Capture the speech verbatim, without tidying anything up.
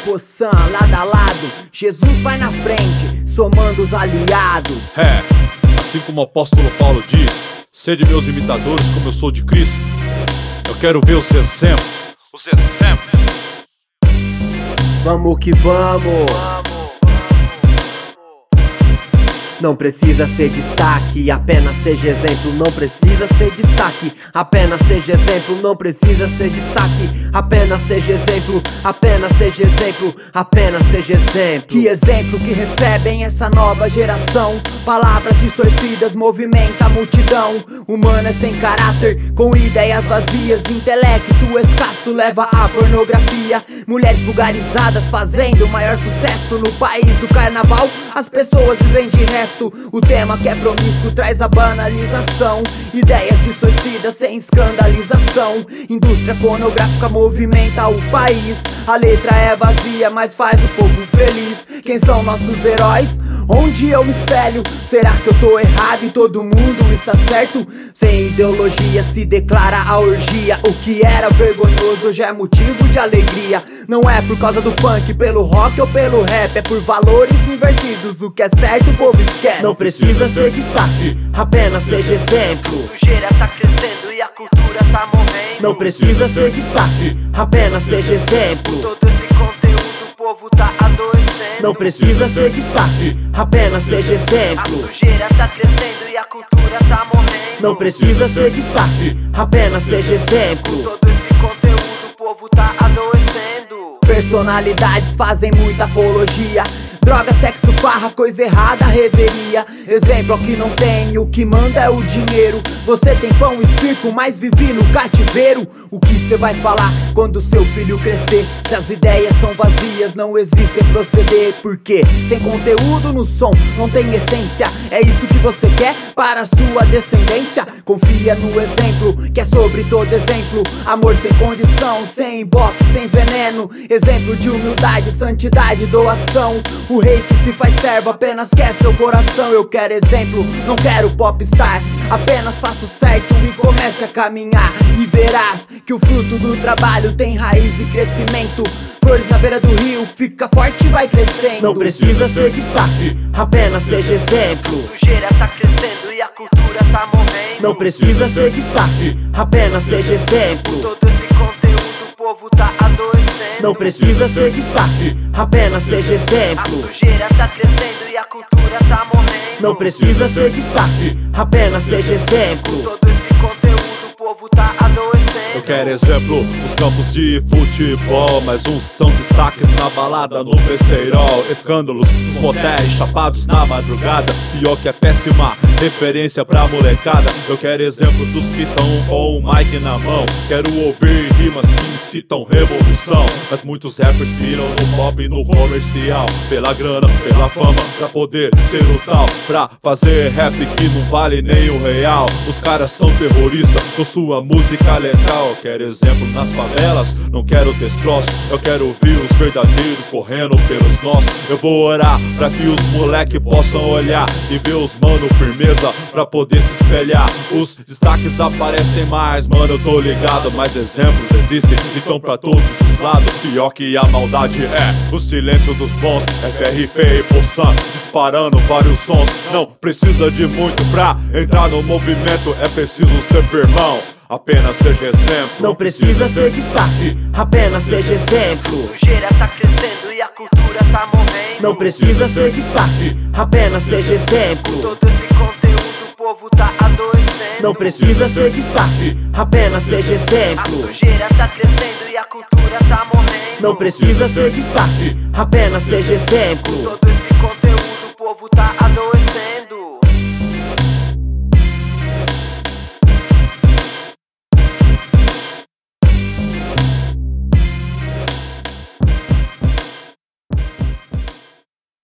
Poçan, lado a lado, Jesus vai na frente, somando os aliados. É, assim como o apóstolo Paulo diz: sede meus imitadores como eu sou de Cristo. Eu quero ver os exemplos, os exemplos. Vamos que vamos. Não precisa ser destaque, apenas seja exemplo. Não precisa ser destaque, apenas seja exemplo. Não precisa ser destaque, apenas seja exemplo. Apenas seja exemplo, apenas seja exemplo. Que exemplo que recebem essa nova geração. Palavras distorcidas movimenta a multidão. Humana sem caráter, com ideias vazias. Intelecto escasso leva à pornografia. Mulheres vulgarizadas fazendo maior sucesso. No país do carnaval as pessoas vivem de resto. O tema que é promíscuo traz a banalização. Ideias distorcidas sem escandalização. Indústria fonográfica movimenta o país. A letra é vazia, mas faz o povo feliz. Quem são nossos heróis? Onde eu me espelho? Será que eu tô errado e todo mundo está certo? Sem ideologia se declara a orgia. O que era vergonhoso hoje é motivo de alegria. Não é por causa do funk, pelo rock ou pelo rap. É por valores invertidos, o que é certo o povo esquece. Não precisa ser destaque, apenas seja exemplo. A sujeira tá crescendo e a cultura tá morrendo. Não precisa ser destaque, apenas seja exemplo. Todo esse conteúdo o povo tá adoecendo. Não precisa ser destaque, apenas seja A exemplo. sujeira tá crescendo e a cultura tá morrendo. Não precisa ser destaque, apenas seja exemplo. Todo esse conteúdo o povo tá adoecendo. Personalidades fazem muita apologia. Droga, sexo, farra, coisa errada, reveria. Exemplo aqui não tem, o que manda é o dinheiro. Você tem pão e circo, mas vive no cativeiro. O que cê vai falar quando seu filho crescer? Se as ideias são vazias, não existem proceder. Porque sem conteúdo no som não tem essência. É isso que você quer para a sua descendência? Confia no exemplo, que é sobre todo exemplo. Amor sem condição, sem ibope, sem veneno. Exemplo de humildade, santidade, doação. O rei que se faz servo apenas quer seu coração. Eu quero exemplo, não quero popstar. Apenas faço certo e comece a caminhar. E verás que o fruto do trabalho tem raiz e crescimento. Flores na beira do rio, fica forte e vai crescendo. Não precisa ser destaque, apenas seja exemplo. A sujeira tá crescendo e a cultura tá morrendo. Não precisa ser destaque, apenas seja exemplo. Todo esse conteúdo o povo tá adoecendo. Não precisa ser destaque, apenas seja A exemplo. sujeira tá crescendo e a cultura tá morrendo. Não precisa ser destaque, apenas seja exemplo. Todo esse conteúdo o povo tá adoecendo. Eu quero exemplo, os campos de futebol. Mas uns são destaques na balada, no besteirol. Escândalos, os motéis chapados na madrugada. Pior que é péssima referência pra molecada. Eu quero exemplo dos que tão com o mic na mão. Quero ouvir rimas que incitam revolução. Mas muitos rappers piram no pop e no comercial. Pela grana, pela fama, pra poder ser o tal. Pra fazer rap que não vale nem o real. Os caras são terroristas com sua música letal. Eu quero exemplo nas favelas, não quero destroço. Eu quero ouvir os verdadeiros correndo pelos nossos. Eu vou orar pra que os moleque possam olhar e ver os mano firmeza pra poder se espelhar. Os destaques aparecem mais, mano, eu tô ligado. Mas exemplos existem, então pra todos os lados. Pior que a maldade é o silêncio dos bons. F R P e Poçan disparando vários sons. Não precisa de muito pra entrar no movimento. É preciso ser firmão, apenas seja exemplo. Não precisa ser destaque, apenas seja exemplo. A sujeira tá crescendo e a cultura tá morrendo. Não precisa ser destaque, apenas seja exemplo. Todo esse conteúdo o povo tá adoecendo. Não precisa ser destaque, apenas seja A exemplo. sujeira tá crescendo e a cultura tá morrendo. Não precisa ser destaque, apenas seja exemplo. Todo esse conteúdo o povo tá